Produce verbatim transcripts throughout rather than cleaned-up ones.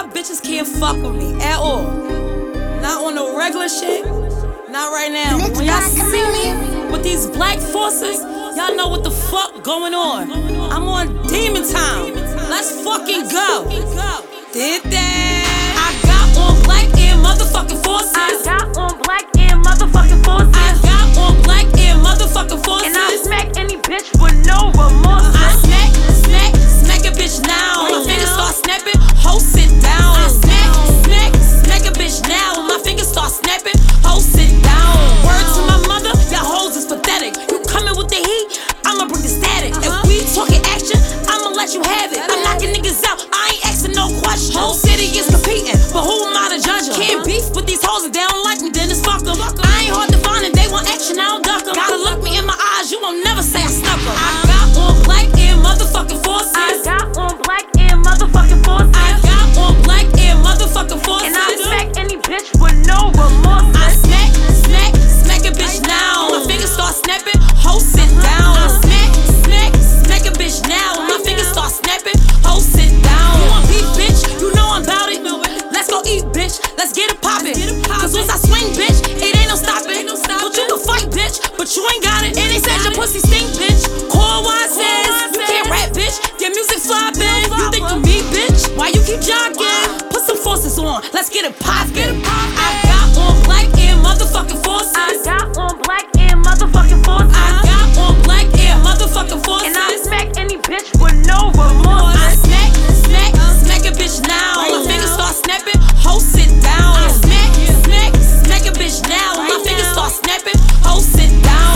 bitches can't fuck with me at all. Not on no regular shit. Not right now. But when y'all see me with these black forces, y'all know what the fuck going on. I'm on demon time. Let's fucking go. Did that? I got on black and motherfucking forces. I got on black and motherfucking forces. I got on black and motherfucking forces. And I smack any bitch with no remorse. I smack, smack, smack a bitch now. My fingers start snapping, ho sit down. I smack, smack, smack a bitch now. My fingers start snapping, ho sit down. Word to my mother, y'all hoes is pathetic. You coming with the heat, I'ma bring the static. If we talking action, I'ma let you have it. I'm knocking niggas out, I ain't asking no questions. Whole city is competing, but who am I to judge them? Can't beef with these hoes if they don't like me, then it's fuck them. I ain't hard to find and they want action, I don't duck them. Gotta look me in my eyes, you won't never say I snuck them. I got on black and motherfucking forces. I got on black and motherfucking forces. I got on black and motherfucking forces. And I smack any bitch with no remorse. I smack, smack, smack a bitch now. My fingers start snapping, ho sit down. I smack, smack, smack a bitch now. My fingers start snapping, ho sit down. You want beef, bitch? You know I'm about it. Let's go eat, bitch. Let's get it poppin'. Cause once I swing, bitch, it ain't no stopping. But you can fight, bitch, but you ain't got it. And they said your pussy stink, bitch. Core one says you can't rap, bitch. Your music flopping. You think you me, bitch? Why you keep jogging? Put some forces on. Let's get it poppin'. I got on black and motherfucking forces. I got on black and motherfucking forces. I got on black and motherfucking forces. And I smack any bitch with no remorse. I smack, smack, smack a bitch now. My fingers start snapping, ho sit down. I smack, smack, smack a bitch now. My fingers start snapping, ho sit down.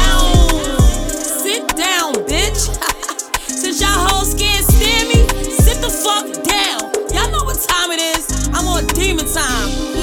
Sit down, bitch. Since y'all hoes can't stand me, sit the fuck down. Y'all know what time it is. I'm on demon time.